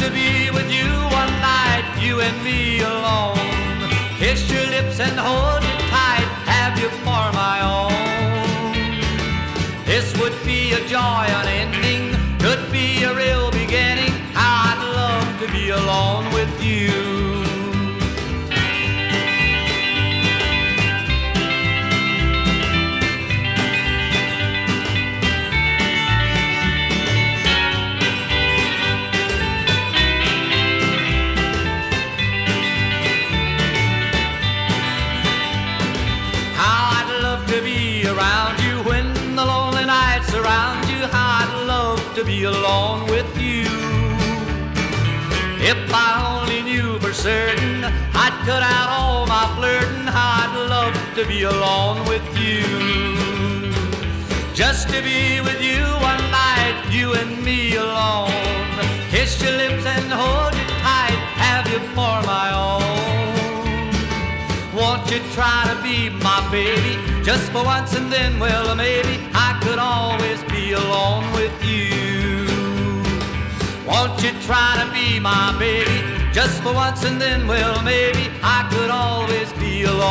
to be with you one night, you and me alone. Kiss your lips and hold you tight, have you for my own. This would be a joy unending, could be a real beginning. How I'd love to be alone with you. To be around you when the lonely nights surround you. How I'd love to be alone with you. If I only knew for certain, I'd cut out all my flirting. How I'd love to be alone with you. Just to be with you one night, you and me alone. Kiss your lips and hold you tight, have you for my own. Won't you try to be my baby, just for once, and then, well, maybe I could always be alone with you. Won't you try to be my baby, just for once, and then, well, maybe I could always be alone